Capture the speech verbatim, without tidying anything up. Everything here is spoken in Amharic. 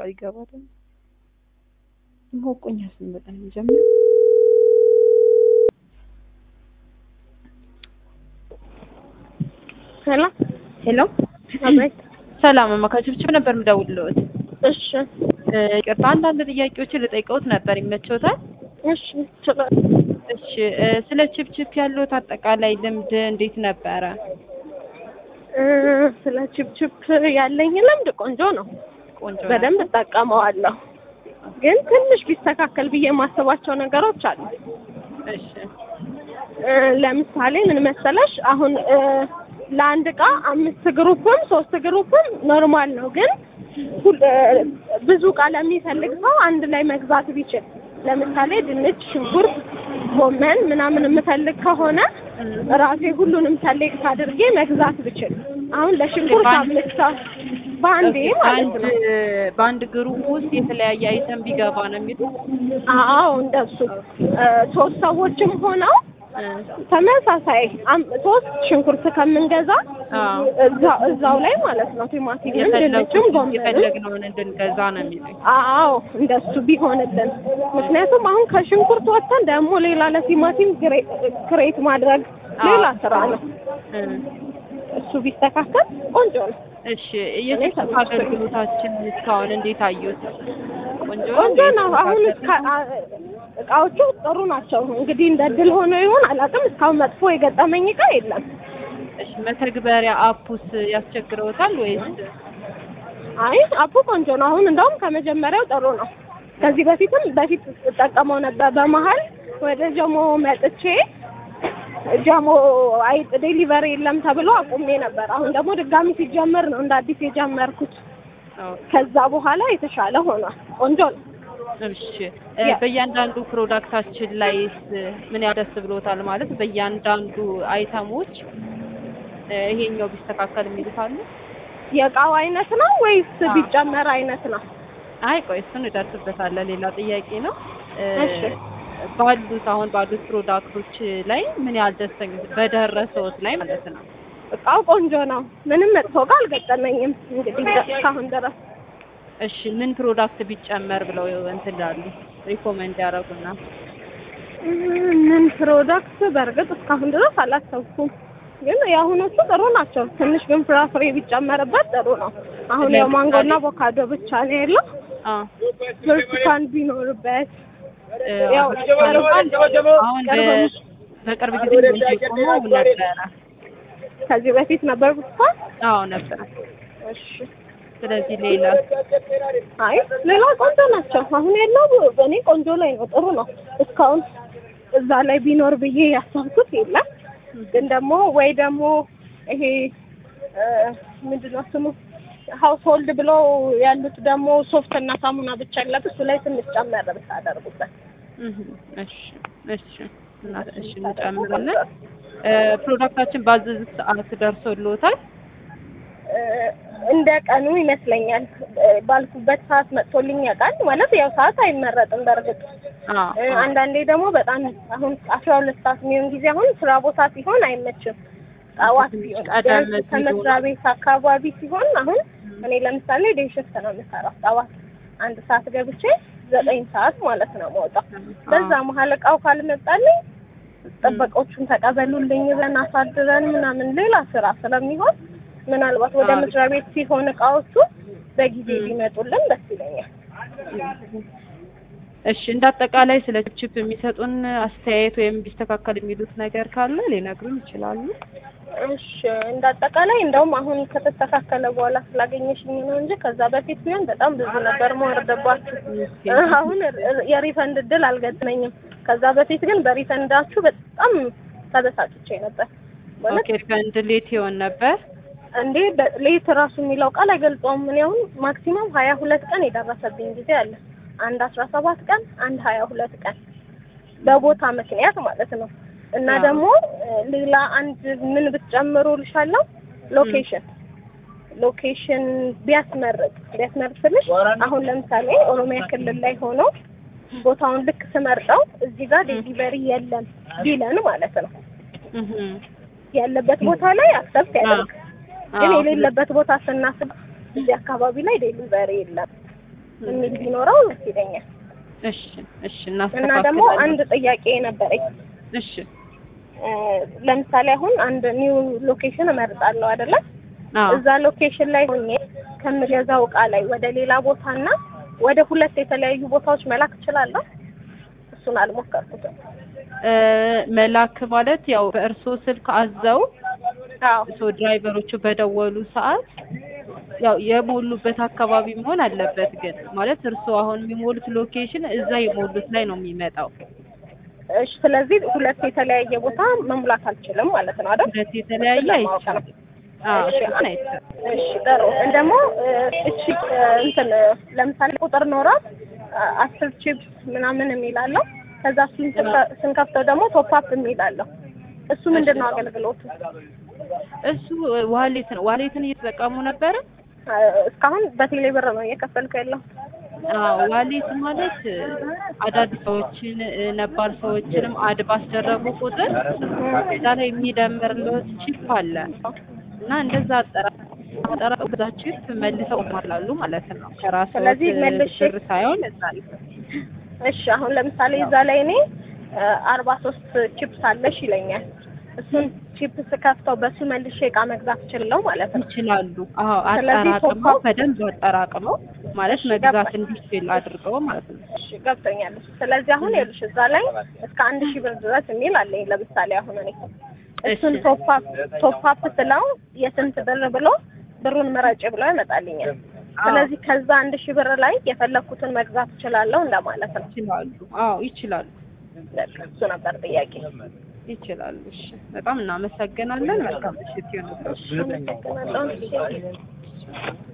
ይገባል ሞቆኛስ በጣም ጀምር ሄሎ ሄሎ አቤት ሰላም ማካችብችብ ነበር ምደውልልዎት እሺ ይቅርታ አንዳንድ ጥያቄዎችን ልጠይቀውት ነበር ይመቸውታል እሺ ይችላል እሺ ስለ ቺፕቺፕ ያለው አጠቃላይ ልምድ እንዴት ነበረ ስለ ቺፕቺፕ ያለኝ ልምድ ቆንጆ ነው ቆንጆ በደንብ ተጠቀመዋለሁ ግን ትንሽ ቢስተካከል ብዬ ማሰባቸው ነገሮች አሉ እሺ ለምሳሌ ምን መሰለሽ አሁን ለአንድ ዕቃ አምስት ግሩፕም ሶስት ግሩፕም ኖርማል ነው ግን ብዙ ዕቃ ለሚፈልግ ሰው አንድ ላይ መግዛት ቢችል ለምሳሌ ድንች ሽንኩርት ጎመን ምናምን የምፈልግ ከሆነ ራሴ ሁሉንም ሰሌክት አድርጌ መግዛት ብችል አሁን ለሽንኩርት አምስት ባንዴ ማለት ነው ባንድ ግሩፕ ውስጥ የተለያየ አይተም ቢገባ ነው የሚሉት አዎ እንደሱ ሶስት ሰዎችም ሆነው ተመሳሳይ ሶስት ሽንኩርት ከምንገዛ እዛው እዛው ላይ ማለት ነው ቲማቲም ድንችም ጎመን የፈለግነውን እንድንገዛ ነው የሚሉት አዎ እንደሱ ቢሆንልን ምክንያቱም አሁን ከሽንኩርት ወጥተን ደግሞ ሌላ ለቲማቲም ክሬት ማድረግ ሌላ ስራ ነው እሱ ቢስተካከል ቆንጆ ነው እሺ የዚህ አገልግሎታችን እስካሁን እንዴት አዩት ቆንጆ ቆንጆ ነው አሁን እቃዎቹ ጥሩ ናቸው እንግዲህ እንደድል ሆኖ ይሆን አላውቅም እስካሁን መጥፎ የገጠመኝ እቃ የለም እሺ መተግበሪያ አፑስ ያስቸግረውታል ወይስ አይ አፑ ቆንጆ ነው አሁን እንደውም ከመጀመሪያው ጥሩ ነው ከዚህ በፊትም በፊት ተጠቀመው ነበር በመሃል ወደ ጀሞ መጥቼ ጀሞ አይጥ ዴሊቨሪ የለም ተብሎ አቁሜ ነበር አሁን ደግሞ ድጋሚ ሲጀመር ነው እንደ አዲስ የጀመርኩት ከዛ በኋላ የተሻለ ሆኗል ቆንጆ ነው እሺ በእያንዳንዱ ፕሮዳክታችን ላይ ምን ያደስ ብሎታል ማለት በእያንዳንዱ አይተሞች ይሄኛው ቢስተካከል የሚሉታሉ የቃው አይነት ነው ወይስ ቢጨመር አይነት ነው አይ ቆይ እሱን እደርስበታለሁ ሌላ ጥያቄ ነው እሺ ባሉት አሁን ባሉት ፕሮዳክቶች ላይ ምን ያህል ደስተኞች በደረሰውት ላይ ማለት ነው እቃው ቆንጆ ነው ምንም መጥፎ ጋር አልገጠመኝም እንግዲህ እስካሁን ድረስ እሺ ምን ፕሮዳክት ቢጨመር ብለው እንትን ላሉ ሪኮመንድ ያደርጉና ምን ፕሮዳክት በርግጥ እስካሁን ድረስ አላሰብኩም ግን ያሁኖቹ ጥሩ ናቸው ትንሽ ግን ፍራፍሬ ቢጨመርበት ጥሩ ነው አሁን ያው ማንጎና አቮካዶ ብቻ ነው ያለው አዎ ብርቱካን ቢኖርበት ያው አሁን በቅርብ ጊዜ ቆሞ ነበር ከዚህ በፊት ነበር ብቻ አዎ ነበር እሺ ስለዚህ ሌላ አይ ሌላ ቆንጆ ናቸው አሁን ያለው በእኔ ቆንጆ ላይ ነው ጥሩ ነው እስካሁን እዛ ላይ ቢኖር ብዬ ያሰብኩት የለም ግን ደግሞ ወይ ደግሞ ይሄ ምንድነው ስሙ ሃውስሆልድ ብሎ ያሉት ደግሞ ሶፍት እና ሳሙና ብቻ ያለው እሱ ላይ ትንሽ ጨመር ብታደርጉበት እሺ እሺ እና እሺ እንጨምራለን ፕሮዳክታችን ባዘዝ ሰዓት ደርሶልዎታል እንደ ቀኑ ይመስለኛል ባልኩበት ሰዓት መጥቶልኝ ያውቃል ማለት ያው ሰዓት አይመረጥም በርግጥ አንዳንዴ ደግሞ በጣም አሁን አስራ ሁለት ሰዓት የሚሆን ጊዜ አሁን ስራ ቦታ ሲሆን አይመችም ጣዋት ቢሆን ከመስሪያ ቤት አካባቢ ሲሆን አሁን እኔ ለምሳሌ ዴይ ሽፍት ነው የምሰራው ጣዋት አንድ ሰዓት ገብቼ ዘጠኝ ሰዓት ማለት ነው የምወጣው በዛ መሀል እቃው ካልመጣልኝ ጥበቆቹን ተቀበሉልኝ ብለን አሳድረን ምናምን ሌላ ስራ ስለሚሆን ምናልባት ወደ መስሪያ ቤት ሲሆን እቃዎቹ በጊዜ ቢመጡልን ደስ ይለኛል እሺ እንዳጠቃላይ ስለ ቺፕ የሚሰጡን አስተያየት ወይም ቢስተካከል የሚሉት ነገር ካለ ሊነግሩን ይችላሉ እሺ እንዳጠቃላይ እንደውም አሁን ከተስተካከለ በኋላ ስላገኘሽኝ ነው እንጂ ከዛ በፊት ቢሆን በጣም ብዙ ነበር መወርደባችሁ አሁን የሪፈንድ እድል አልገጠመኝም ከዛ በፊት ግን በሪፈንዳችሁ በጣም ተበሳጭቼ ነበር ማለት ሪፈንድ ሌት ይሆን ነበር እንዴ ሌት ራሱ የሚለው ቃል አይገልጸውም ምን ያሁን ማክሲመም ሀያ ሁለት ቀን የደረሰብኝ ጊዜ አለ አንድ አስራ ሰባት ቀን አንድ ሀያ ሁለት ቀን በቦታ ምክንያት ማለት ነው እና ደግሞ ሌላ አንድ ምን ብትጨምሩ ልሻለው ሎኬሽን ሎኬሽን ቢያስመርጥ ቢያስመርጥልሽ አሁን ለምሳሌ ኦሮሚያ ክልል ላይ ሆኖ ቦታውን ልክ ስመርጠው እዚህ ጋር ዴሊቨሪ የለም ቢለን ማለት ነው እህ ያለበት ቦታ ላይ አክሰፕት ያደርግ ግን የሌለበት ቦታ ስናስብ እዚህ አካባቢ ላይ ዴሊቨሪ የለም የሚል ቢኖረው ደስ ይለኛል። እሺ እሺ እና እናስተካክላለን። ደግሞ አንድ ጥያቄ ነበረኝ። እሺ ለምሳሌ አሁን አንድ ኒው ሎኬሽን እመርጣለሁ አይደለ? አዎ እዛ ሎኬሽን ላይ ሆኜ ከምገዛው እቃ ላይ ወደ ሌላ ቦታና ወደ ሁለት የተለያዩ ቦታዎች መላክ እችላለሁ? እሱን አልሞከርኩትም። እ መላክ ማለት ያው በእርሶ ስልክ አዘው አዎ ሶ ድራይቨሮቹ በደወሉ ሰዓት ያው የሞሉበት አካባቢ መሆን አለበት። ግን ማለት እርሶ አሁን የሚሞሉት ሎኬሽን እዛ የሞሉት ላይ ነው የሚመጣው። እሺ ስለዚህ ሁለት የተለያየ ቦታ መሙላት አልችልም ማለት ነው አይደል? ሁለት የተለያየ አይቻልም። አዎ እሺ አይቻልም። እሺ ጥሩ። እንደሞ እሺ እንትን ለምሳሌ ቁጥር ኖራት አስር ቺፕስ ምናምን የሚላለው ከዛ እሱን ስንከፍተው ደግሞ ቶፕ አፕ የሚላለው እሱ ምንድነው አገልግሎቱ? እሱ ዋሌት ነው። ዋሌትን እየተጠቀሙ ነበረ? እስካሁን በቴሌ ብር ነው እየከፈልኩ ያለው። አዎ ዋሌት ማለት አዳዲስ ሰዎችን ነባር ሰዎችንም አድ ባስደረጉ ቁጥር እዛ ላይ የሚደምርልዎት ቺፕ አለ እና እንደዛ አጠራ አጠራ በዛ ቺፕ መልሰው ማላሉ ማለት ነው። ከራሱ ስለዚህ መልሼ ብር ሳይሆን እዛ ላይ እሺ አሁን ለምሳሌ እዛ ላይ እኔ አርባ ሶስት ቺፕስ አለሽ ይለኛል። እሱን ቺፕስ ከፍተው በሱ መልሼ እቃ መግዛት እችላለሁ ማለት ነው? ይችላሉ። አዎ አጠራቅመው በደንብ አጠራቅመው ማለት መግዛት እንዲችል አድርገው ማለት ነው። እሺ ገብቶኛል። ስለዚህ አሁን ይኸውልሽ እዛ ላይ እስከ አንድ ሺህ ብር ድረስ የሚል አለኝ። ለምሳሌ አሁን እኔ እሱን ቶፕ አፕ ቶፕ አፕ ስለው የስንት ብር ብሎ ብሩን ምረጭ ብሎ ያመጣልኛል። ስለዚህ ከዛ አንድ ሺህ ብር ላይ የፈለኩትን መግዛት እችላለሁ እንደማለት ነው? ይችላሉ። አዎ ይችላሉ። እሱ ነበር ጥያቄ። ይችላሉ። እሺ በጣም እናመሰግናለን። መልካም ምሽት ይሁንልዎት። እሺ አመሰግናለሁ።